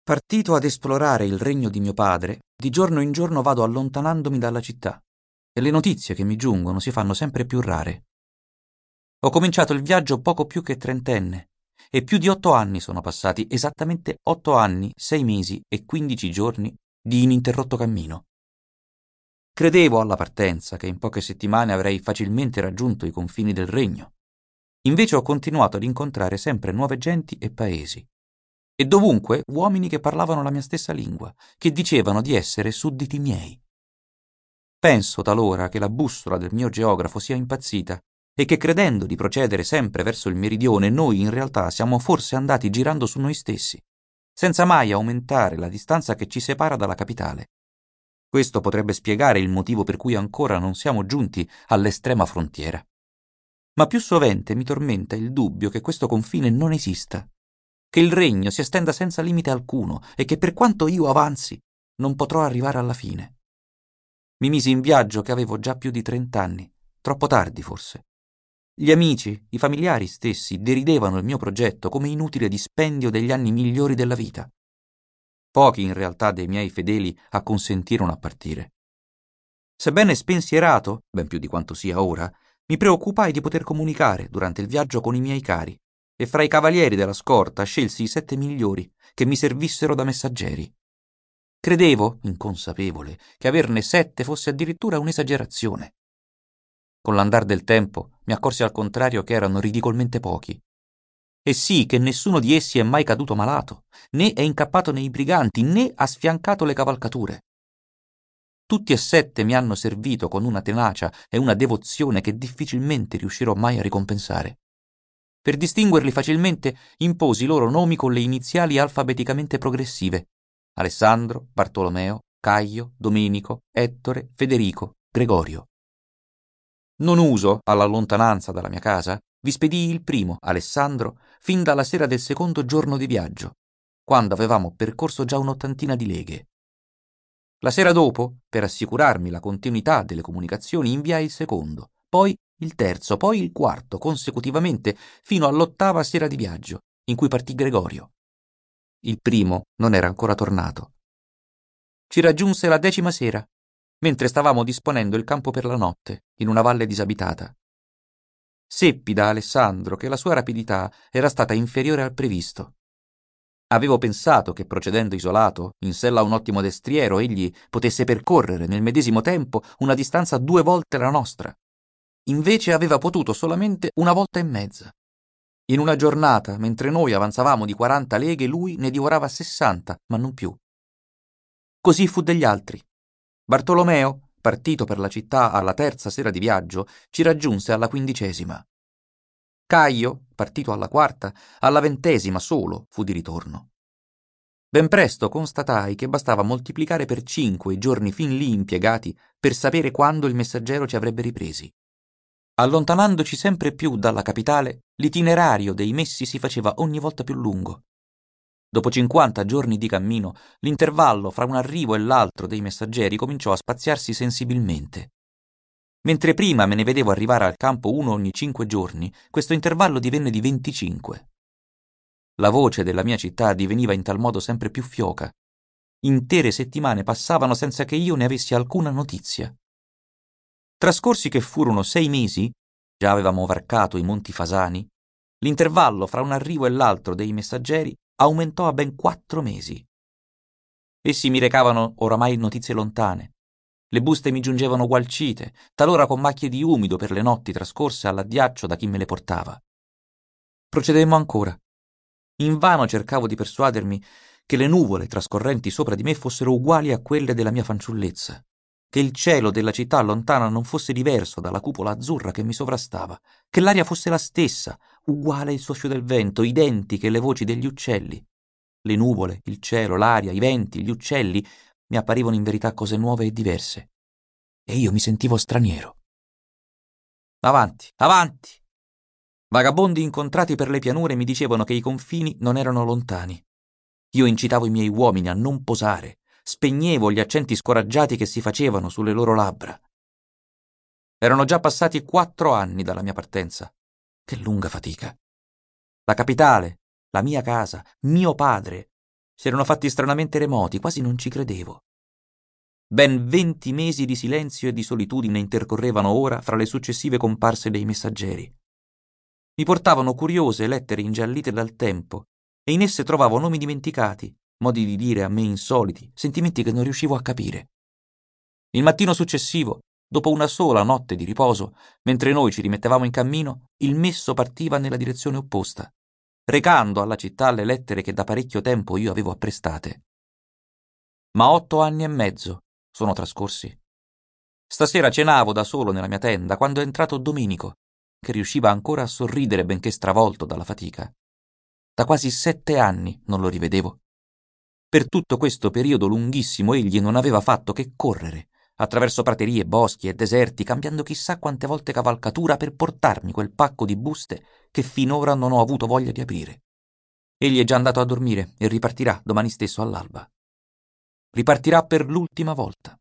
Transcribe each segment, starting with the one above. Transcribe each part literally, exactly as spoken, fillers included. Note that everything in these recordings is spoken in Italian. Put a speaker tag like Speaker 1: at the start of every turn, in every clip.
Speaker 1: Partito ad esplorare il regno di mio padre, di giorno in giorno vado allontanandomi dalla città e le notizie che mi giungono si fanno sempre più rare. Ho cominciato il viaggio poco più che trentenne e più di otto anni sono passati, esattamente otto anni, sei mesi e quindici giorni di ininterrotto cammino. Credevo alla partenza che in poche settimane avrei facilmente raggiunto i confini del regno. Invece ho continuato ad incontrare sempre nuove genti e paesi. E dovunque uomini che parlavano la mia stessa lingua, che dicevano di essere sudditi miei. Penso talora che la bussola del mio geografo sia impazzita e che credendo di procedere sempre verso il meridione noi in realtà siamo forse andati girando su noi stessi, senza mai aumentare la distanza che ci separa dalla capitale. Questo potrebbe spiegare il motivo per cui ancora non siamo giunti all'estrema frontiera. Ma più sovente mi tormenta il dubbio che questo confine non esista, che il regno si estenda senza limite alcuno e che per quanto io avanzi non potrò arrivare alla fine. Mi misi in viaggio che avevo già più di trent'anni, troppo tardi forse. Gli amici, i familiari stessi deridevano il mio progetto come inutile dispendio degli anni migliori della vita. Pochi in realtà dei miei fedeli acconsentirono a partire. Sebbene spensierato, ben più di quanto sia ora, mi preoccupai di poter comunicare durante il viaggio con i miei cari e fra i cavalieri della scorta scelsi i sette migliori che mi servissero da messaggeri. Credevo, inconsapevole, che averne sette fosse addirittura un'esagerazione. Con l'andar del tempo mi accorsi al contrario che erano ridicolmente pochi. E sì che nessuno di essi è mai caduto malato, né è incappato nei briganti, né ha sfiancato le cavalcature. Tutti e sette mi hanno servito con una tenacia e una devozione che difficilmente riuscirò mai a ricompensare. Per distinguerli facilmente imposi i loro nomi con le iniziali alfabeticamente progressive: Alessandro, Bartolomeo, Caio, Domenico, Ettore, Federico, Gregorio. Non uso, alla lontananza dalla mia casa, vi spedii il primo, Alessandro, fin dalla sera del secondo giorno di viaggio, quando avevamo percorso già un'ottantina di leghe. La sera dopo, per assicurarmi la continuità delle comunicazioni, inviai il secondo, poi il terzo, poi il quarto, consecutivamente, fino all'ottava sera di viaggio, in cui partì Gregorio. Il primo non era ancora tornato. Ci raggiunse la decima sera, mentre stavamo disponendo il campo per la notte, in una valle disabitata. Seppi da Alessandro che la sua rapidità era stata inferiore al previsto. Avevo pensato che procedendo isolato, in sella a un ottimo destriero, egli potesse percorrere nel medesimo tempo una distanza due volte la nostra. Invece aveva potuto solamente una volta e mezza. In una giornata, mentre noi avanzavamo di quaranta leghe, lui ne divorava sessanta, ma non più. Così fu degli altri. Bartolomeo, partito per la città alla terza sera di viaggio, ci raggiunse alla quindicesima. Caio, partito alla quarta, alla ventesima solo fu di ritorno. Ben presto constatai che bastava moltiplicare per cinque i giorni fin lì impiegati per sapere quando il messaggero ci avrebbe ripresi. Allontanandoci sempre più dalla capitale, l'itinerario dei messi si faceva ogni volta più lungo. Dopo cinquanta giorni di cammino, l'intervallo fra un arrivo e l'altro dei messaggeri cominciò a spaziarsi sensibilmente. Mentre prima me ne vedevo arrivare al campo uno ogni cinque giorni, questo intervallo divenne di venticinque. La voce della mia città diveniva in tal modo sempre più fioca. Intere settimane passavano senza che io ne avessi alcuna notizia. Trascorsi che furono sei mesi, già avevamo varcato i Monti Fasani, l'intervallo fra un arrivo e l'altro dei messaggeri aumentò a ben quattro mesi. Essi mi recavano oramai notizie lontane. Le buste mi giungevano gualcite, talora con macchie di umido per le notti trascorse all'addiaccio da chi me le portava. Procedemmo ancora. Invano cercavo di persuadermi che le nuvole trascorrenti sopra di me fossero uguali a quelle della mia fanciullezza, che il cielo della città lontana non fosse diverso dalla cupola azzurra che mi sovrastava, che l'aria fosse la stessa, uguale il soffio del vento, identiche le voci degli uccelli. Le nuvole, il cielo, l'aria, i venti, gli uccelli mi apparivano in verità cose nuove e diverse, e io mi sentivo straniero. Avanti, avanti! Vagabondi incontrati per le pianure mi dicevano che i confini non erano lontani. Io incitavo i miei uomini a non posare, spegnevo gli accenti scoraggiati che si facevano sulle loro labbra. Erano già passati quattro anni dalla mia partenza. Che lunga fatica! La capitale, la mia casa, mio padre, Si erano fatti stranamente remoti, quasi non ci credevo. Ben venti mesi di silenzio e di solitudine intercorrevano ora fra le successive comparse dei messaggeri. Mi portavano curiose lettere ingiallite dal tempo, e in esse trovavo nomi dimenticati, modi di dire a me insoliti, sentimenti che non riuscivo a capire. Il mattino successivo, dopo una sola notte di riposo, mentre noi ci rimettevamo in cammino, il messo partiva nella direzione opposta, recando alla città le lettere che da parecchio tempo io avevo apprestate. Ma otto anni e mezzo sono trascorsi. Stasera cenavo da solo nella mia tenda quando è entrato Domenico, che riusciva ancora a sorridere benché stravolto dalla fatica. Da quasi sette anni non lo rivedevo. Per tutto questo periodo lunghissimo egli non aveva fatto che correre, attraverso praterie, boschi e deserti, cambiando chissà quante volte cavalcatura per portarmi quel pacco di buste che finora non ho avuto voglia di aprire. Egli è già andato a dormire e ripartirà domani stesso all'alba. Ripartirà per l'ultima volta.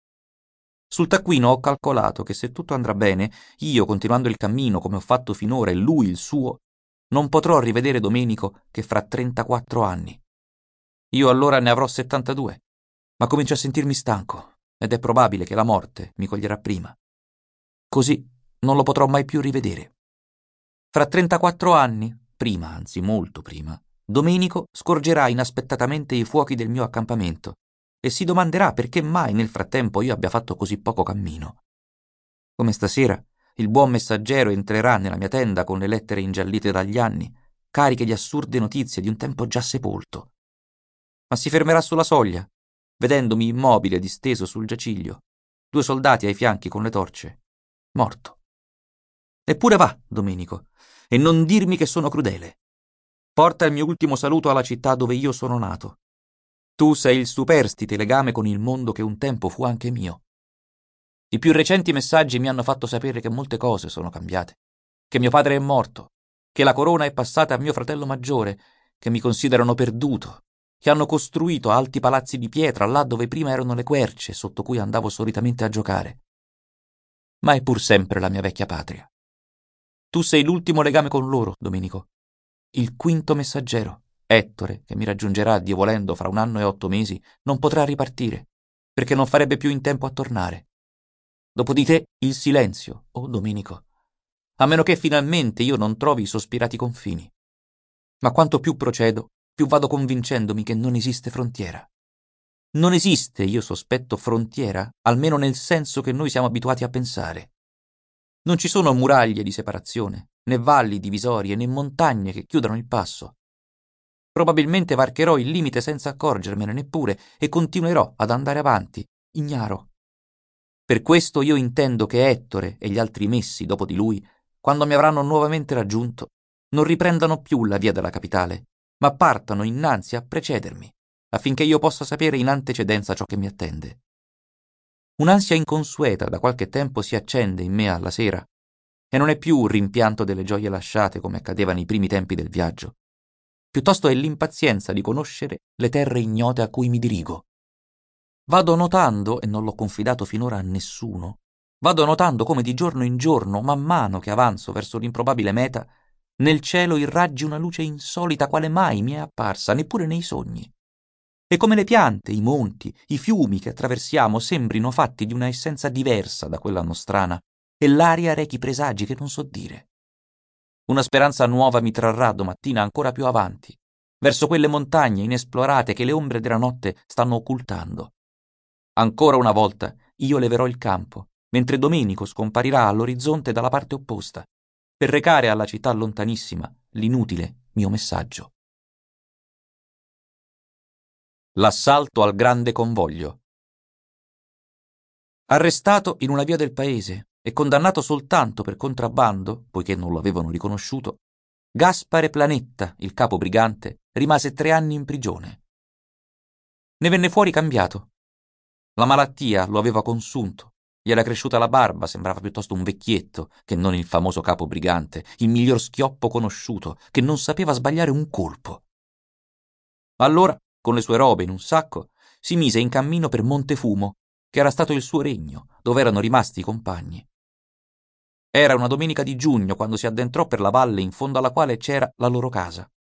Speaker 1: Sul taccuino ho calcolato che se tutto andrà bene, io, continuando il cammino come ho fatto finora e lui il suo, non potrò rivedere Domenico che fra trentaquattro anni. Io allora ne avrò settantadue, ma comincio a sentirmi stanco ed è probabile che la morte mi coglierà prima. Così non lo potrò mai più rivedere. Fra trentaquattro anni, prima, anzi molto prima, Domenico scorgerà inaspettatamente i fuochi del mio accampamento e si domanderà perché mai nel frattempo io abbia fatto così poco cammino. Come stasera, il buon messaggero entrerà nella mia tenda con le lettere ingiallite dagli anni, cariche di assurde notizie di un tempo già sepolto. Ma si fermerà sulla soglia, vedendomi immobile disteso sul giaciglio, due soldati ai fianchi con le torce, morto. Eppure va, Domenico, e non dirmi che sono crudele. Porta il mio ultimo saluto alla città dove io sono nato. Tu sei il superstite legame con il mondo che un tempo fu anche mio. I più recenti messaggi mi hanno fatto sapere che molte cose sono cambiate, che mio padre è morto, che la corona è passata a mio fratello maggiore, che mi considerano perduto, che hanno costruito alti palazzi di pietra là dove prima erano le querce sotto cui andavo solitamente a giocare. Ma è pur sempre la mia vecchia patria. Tu sei l'ultimo legame con loro, Domenico, il quinto messaggero. Ettore, che mi raggiungerà, Dio volendo, fra un anno e otto mesi, non potrà ripartire, perché non farebbe più in tempo a tornare. Dopo di te il silenzio, oh Domenico, a meno che finalmente io non trovi i sospirati confini. Ma quanto più procedo, più vado convincendomi che non esiste frontiera. Non esiste, io sospetto, frontiera, almeno nel senso che noi siamo abituati a pensare. Non ci sono muraglie di separazione, né valli divisorie, né montagne che chiudano il passo. Probabilmente varcherò il limite senza accorgermene neppure e continuerò ad andare avanti, ignaro. Per questo io intendo che Ettore e gli altri messi dopo di lui, quando mi avranno nuovamente raggiunto, non riprendano più la via della capitale, ma partano innanzi a precedermi, affinché io possa sapere in antecedenza ciò che mi attende. Un'ansia inconsueta da qualche tempo si accende in me alla sera, e non è più un rimpianto delle gioie lasciate come accadeva nei primi tempi del viaggio. Piuttosto è l'impazienza di conoscere le terre ignote a cui mi dirigo. Vado notando, e non l'ho confidato finora a nessuno, vado notando come di giorno in giorno, man mano che avanzo verso l'improbabile meta, nel cielo irraggi una luce insolita quale mai mi è apparsa, neppure nei sogni. E come le piante, i monti, i fiumi che attraversiamo sembrino fatti di una essenza diversa da quella nostrana, e l'aria rechi presagi che non so dire. Una speranza nuova mi trarrà domattina ancora più avanti, verso quelle montagne inesplorate che le ombre della notte stanno occultando. Ancora una volta io leverò il campo, mentre Domenico scomparirà all'orizzonte dalla parte opposta, per recare alla città lontanissima l'inutile mio messaggio. L'assalto al grande convoglio. Arrestato in una via del paese e condannato soltanto per contrabbando, poiché non lo avevano riconosciuto, Gaspare Planetta, il capo brigante, rimase tre anni in prigione. Ne venne fuori cambiato. La malattia lo aveva consunto, gli era cresciuta la barba, sembrava piuttosto un vecchietto che non il famoso capo brigante, il miglior schioppo conosciuto, che non sapeva sbagliare un colpo. Allora, con le sue robe in un sacco, si mise in cammino per Montefumo, che era stato il suo regno, dove erano rimasti i compagni. Era una domenica di giugno quando si addentrò per la valle in fondo alla quale c'era la loro casa.